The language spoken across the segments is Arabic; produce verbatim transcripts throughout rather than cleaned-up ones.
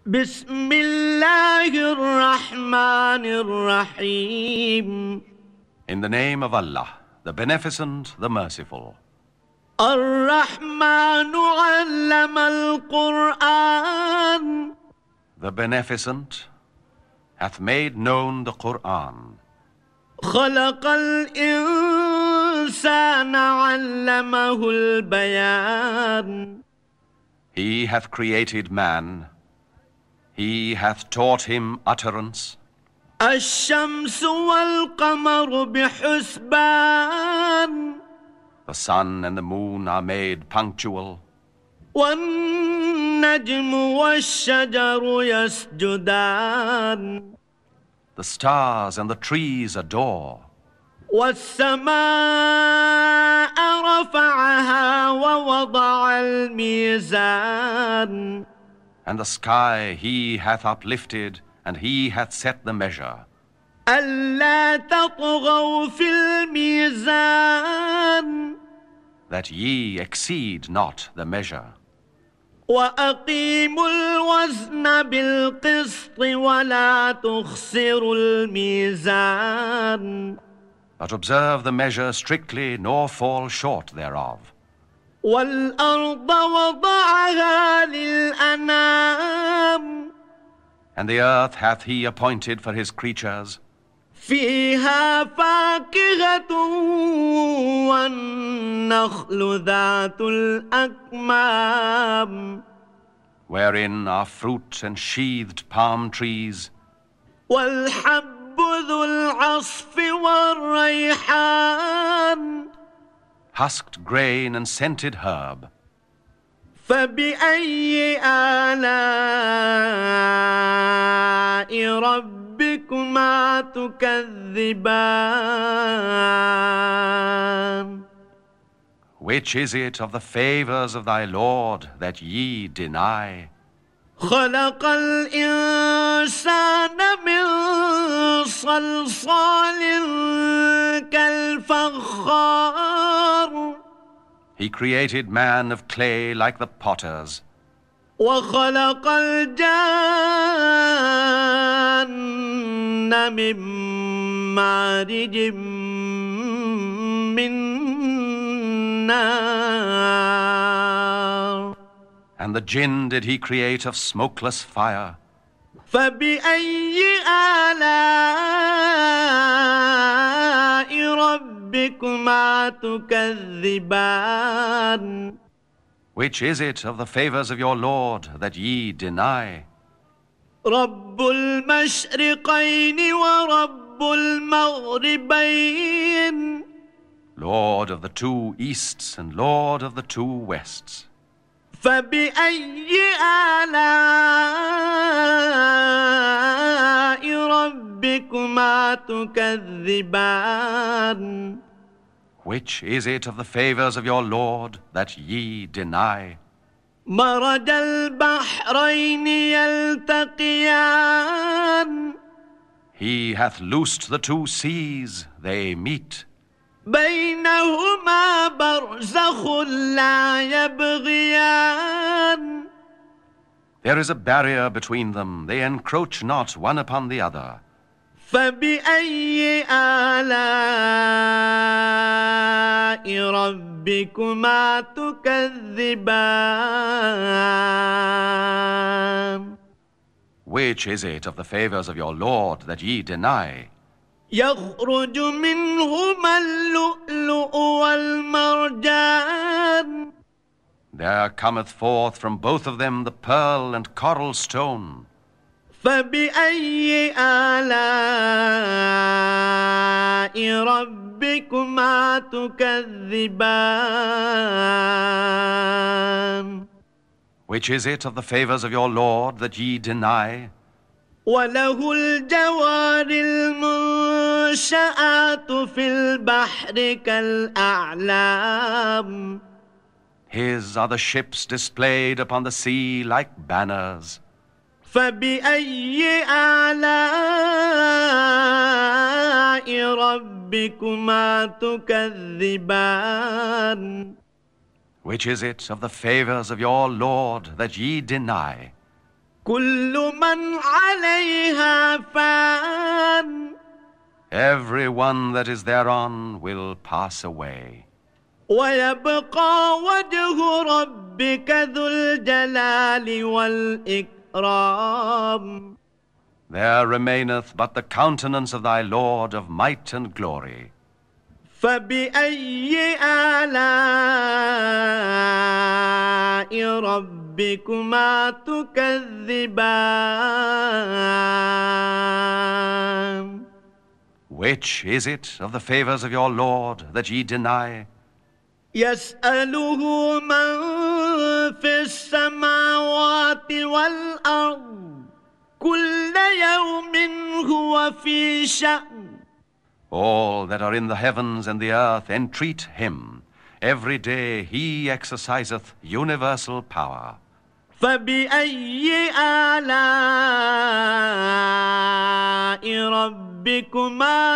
بسم الله الرحمن الرحيم. In the name of Allah, the Beneficent, the Merciful. الرحمن علم القرآن. The Beneficent hath made known the Qur'an. خلق الإنسان علمه البيان. He hath created man. He hath taught him utterance. الشمس والقمر بحسبان. The sun and the moon are made punctual. والنجم والشجر يسجدان. The stars and the trees adore. والسماء رفعها ووضع الميزان. And the sky he hath uplifted, and he hath set the measure. ألا تطغوا في الميزان. That ye exceed not the measure. وأقيموا الوزن بالقسط ولا تخسروا الميزان. But observe the measure strictly, nor fall short thereof. والأرض وضعها للأنام. And the earth hath he appointed for his creatures. فيها فاكهة والنخل ذات الأكمام. Wherein are fruit and sheathed palm trees. والحب ذو العصف والريحان. Husked grain and scented herb. فبأي آلاء ربكما تكذبان. Which is it of the favors of thy Lord that ye deny? خلق الإنسان من صلصال كالفخار. He created man of clay like the potters. وخلق الجان من مارج من نار. And the jinn did he create of smokeless fire. فبأي آلاء ربكما تكذبان. Which is it of the favors of your Lord that ye deny? رب المشرقين ورب المغربين. Lord of the two easts and Lord of the two wests. فبأي آلاء ربكما تكذبان. Which is it of the favors of your Lord that ye deny? مرج البحرين يلتقيان. He hath loosed the two seas, they meet. بينهما برزخ لا يبغيان. There is a barrier between them, they encroach not one upon the other. فبأي آلاء ربكما تكذبان. Which is it of the favors of your Lord that ye deny? يخرج منهما اللؤلؤ والمرجان. There cometh forth from both of them the pearl and coral stone. فبأي آلاء ربكما تكذبان. Which is it of the favors of your Lord that ye deny? وله الجوار المنشآت في البحر كالأعلام. His are the ships displayed upon the sea like banners. فبأي آلاء ربكما تكذبان. Which is it of the favors of your Lord that ye deny? كل من عليها فان Everyone that is thereon will pass away. ويبقى وجه ربك ذو الجلال والإكرام. There remaineth but the countenance of thy Lord of might and glory. فبأي آلاء ربكما تكذبان؟ Which is it of the favors of your Lord that ye deny? يسأله من في السماوات والأرض كل يوم هو في شأن. All that are in the heavens and the earth entreat him. Every day he exerciseth universal power. فبأي آلاء ربكما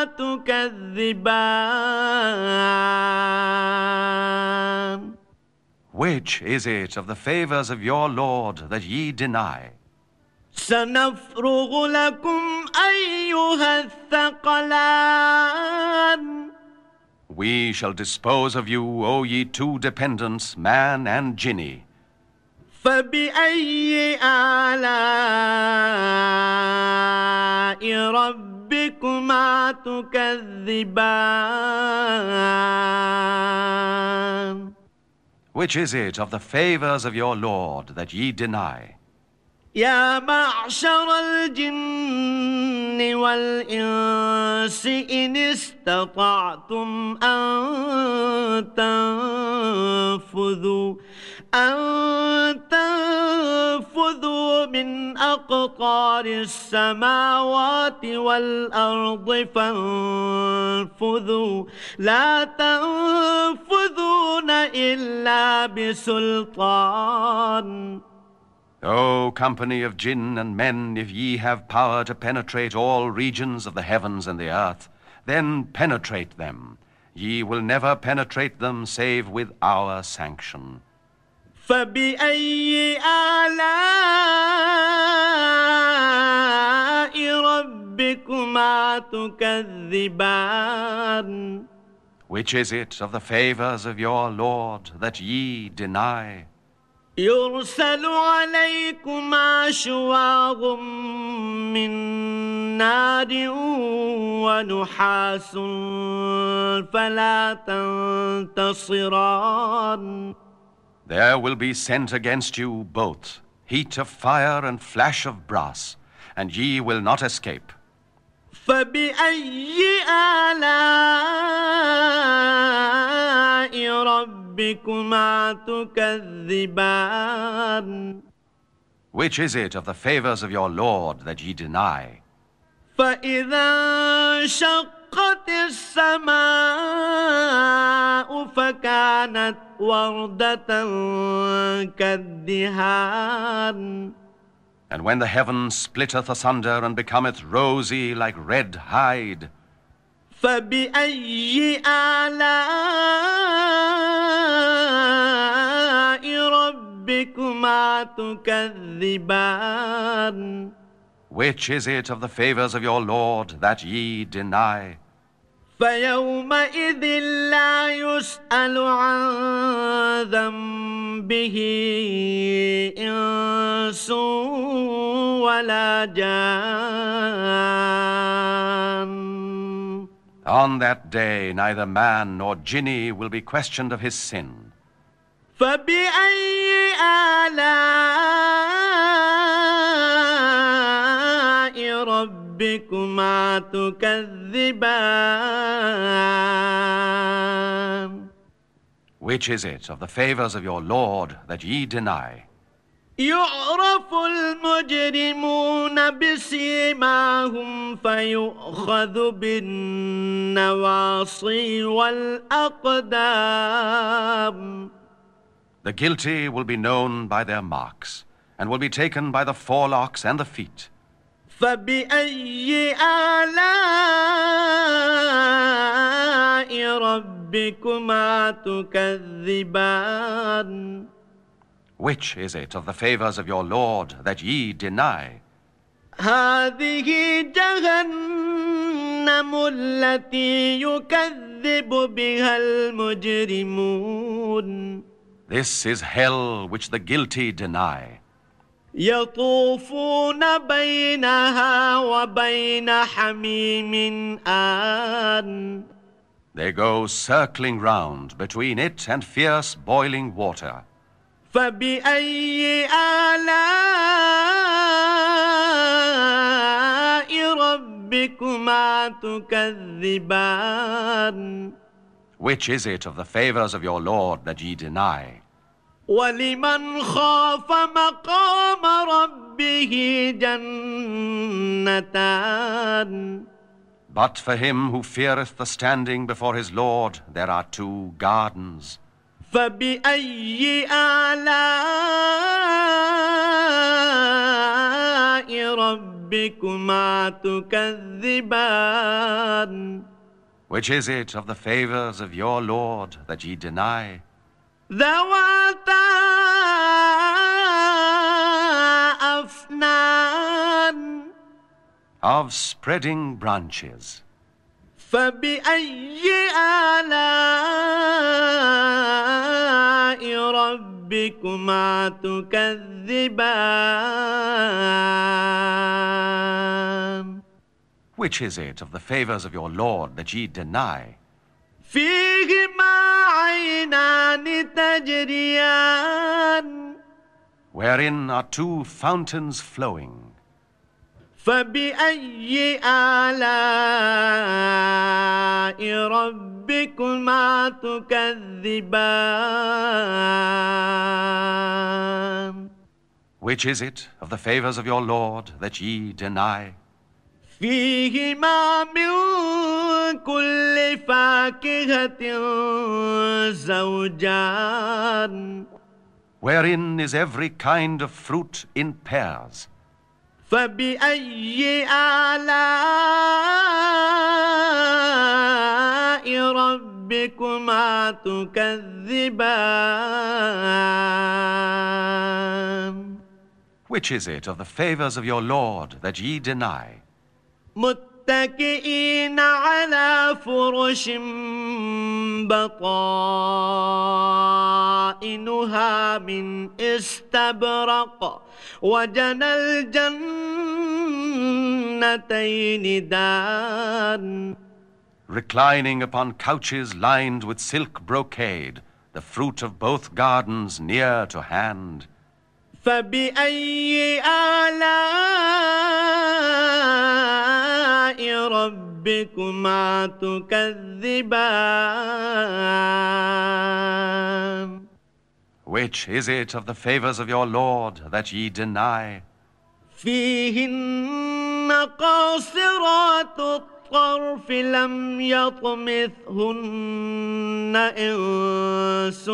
تكذبان؟ Which is it of the favors of your Lord that ye deny? سنفرغ لكم أيها الثقلان. We shall dispose of you, O ye two dependents, man and jinni. فبأي آلاء ربكما تكذبان؟ Which is it of the favors of your Lord that ye deny? يا معشر الجن والإنس إن استطعتم أن تنفذوا أن تنفذوا من أقطار السماوات والأرض فانفذوا لا تنفذون إلا بسلطان. O company of jinn and men, if ye have power to penetrate all regions of the heavens and the earth, then penetrate them. Ye will never penetrate them save with our sanction. فبأي آلاء ربكما تكذبان؟ Which is it of the favors of your Lord that ye deny? يرسل عليكما شواظ من نار ونحاس فلا تنتصران. There will be sent against you both heat of fire and flash of brass, and ye will not escape. فبأي آلاء ربكما تكذبان؟ Which is it of the favors of your Lord that ye deny? فإذا انشقت السماء فكانت وردة كالدهان. And when the heaven splitteth asunder and becometh rosy like red hide, فبأي آلاء ربكما تكذبان؟ which is it of the favors of your Lord that ye deny? فيومئذ لا يسأل عن ذنبه إنس ولا جان. On that day neither man nor jinni will be questioned of his sin. فبأي آلاء ربكما تكذبان؟ Which is it of the favors of your Lord that ye deny? يعرف المجرمون بسيماهم فيؤخذ بالنواصي والأقدام. The guilty will be known by their marks, and will be taken by the forelocks and the feet. فبأي آلاء ربكما تكذبان؟ Which is it of the favors of your Lord that ye deny? هذه جهنم التي يكذب بها المجرمون. This is hell which the guilty deny. يطوفون بينها وبين حميم آن. They go circling round between it and fierce boiling water. فبأي آلاء ربكما تكذبان. Which is it of the favors of your Lord that ye deny? ولمن خاف مقام ربه جنتان. But for him who feareth the standing before his Lord, there are two gardens. فبأي آلاء ربكما تكذبان. Which is it of the favors of your Lord that ye deny? ذواتا أفنان. Of spreading branches. فبأي آلاء ربكما تكذبان. Which is it of the favors of your Lord that ye deny? فيهما عينان تجريان. Wherein are two fountains flowing. فبأي آلاء ربكما تكذبان. Which is it of the favors of your Lord that ye deny? فيهما من كل فاكهة زوجان. Wherein is every kind of fruit in pairs. فبأي آلاء ربكما تكذبان. Which is it of the favors of your Lord that ye deny? متكئين على فرش بطائنها من استبرق وجنى الجنتين دان. Reclining upon couches lined with silk brocade, the fruit of both gardens near to hand. فبأي آلاء ربكما تكذبان. Which is it of the favors of your Lord that ye deny? فيهن قاصرات الطرف لم يطمثهن إنس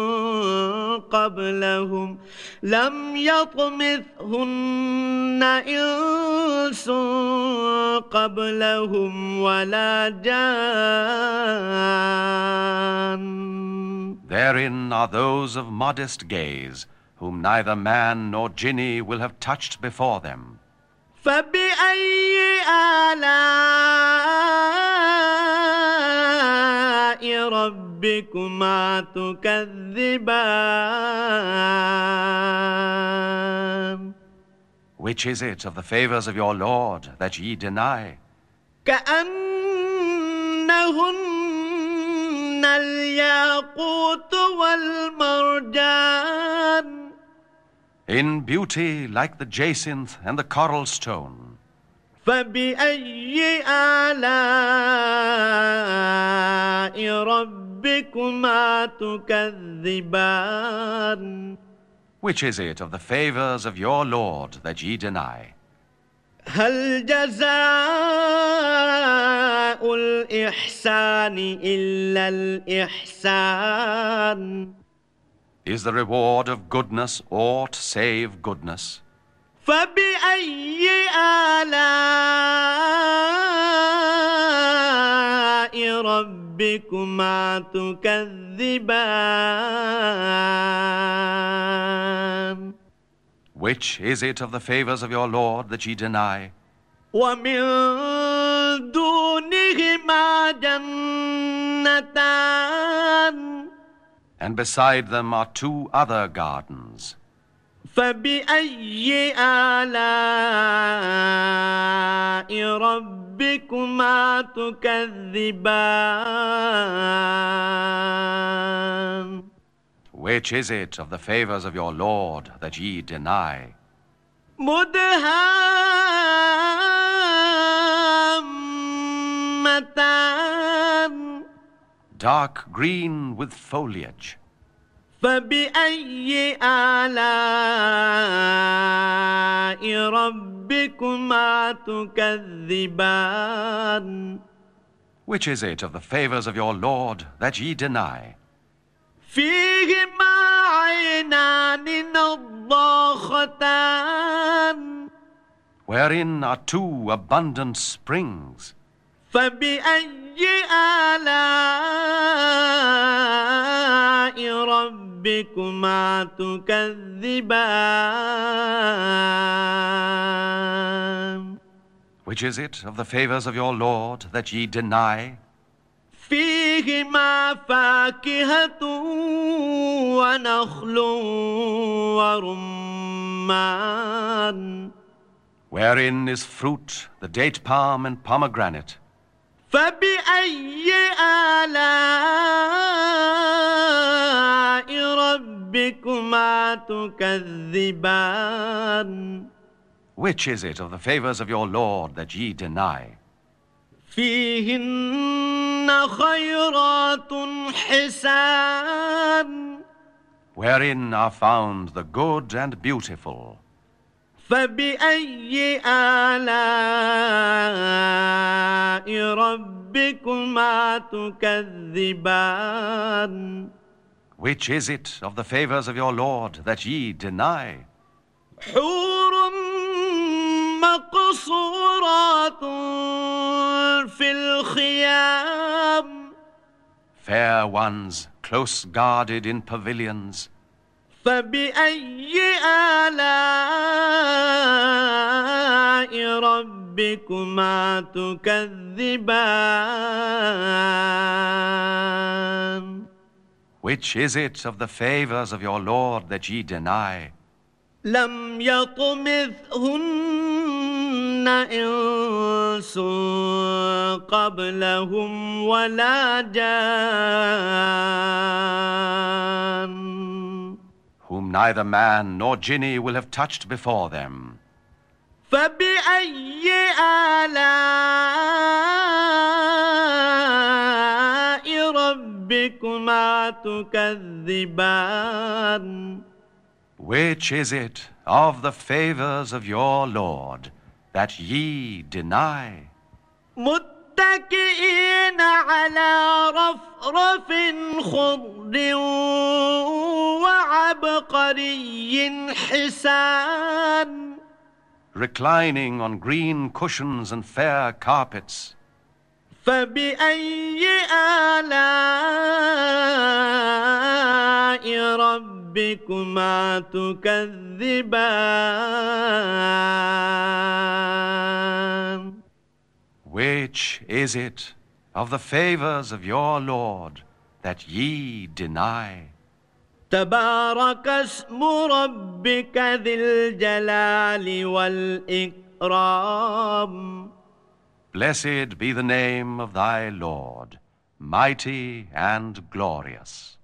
قبلهم لم يطمثهن إنس قبلهم ولا جان. Therein are those of modest gaze, whom neither man nor jinni will have touched before them. فبأي آلاء ربكما تكذبان. Which is it of the favors of your Lord that ye deny? كأنهن الياقوت والمرجان. In beauty like the jacinth and the coral stone. فبأي آلاء ربكما تكذبان. Which is it of the favors of your Lord that ye deny? هل جزاء الإحسان إلا الإحسان. Is the reward of goodness aught save goodness? فبأي آلاء ربكما تكذبان. Which is it of the favors of your Lord that ye deny? ومن دونهما جنتان And beside them are two other gardens. فبأي آلاء ربكما تكذبان Which is it of the favors of your Lord that ye deny? مدهامتان Dark green with foliage. فبأي آلاء ربكما تكذبان Which is it of the favors of your Lord that ye deny? فيهما عينان نضاختان Wherein are two abundant springs. فبأي آلاء ربكما تكذبان Which is it of the favors of your Lord that ye deny? فيهما فاكهة ونخل ورمان Wherein is fruit, the date palm and pomegranate. فبأي آلاء ربكما تكذبان Which is it of the favors of your Lord that ye deny? فيهن خيرات حسان Wherein are found the good and beautiful. فبأي آلاء ربكما تكذبان Which is it of the favors of your Lord that ye deny? حور مقصورات في الخيام Fair ones, close guarded in pavilions. فبأي آلاء ربكما تكذبان Which is it of the favors of your Lord that ye deny? لم يطمثهن إنس قبلهم ولا جان Whom neither man nor jinni will have touched before them. فبأي آلاء ربكما تكذبان Which is it of the favors of your Lord that ye deny? متكئين على رفرف خضر وعبقري حسان Reclining on green cushions and fair carpets. فبأي آلاء ربكما تكذبان Which is it of the favors of your Lord that ye deny? تبارك اسم ربك ذي الجلال والإكرام Blessed be the name of thy Lord, mighty and glorious.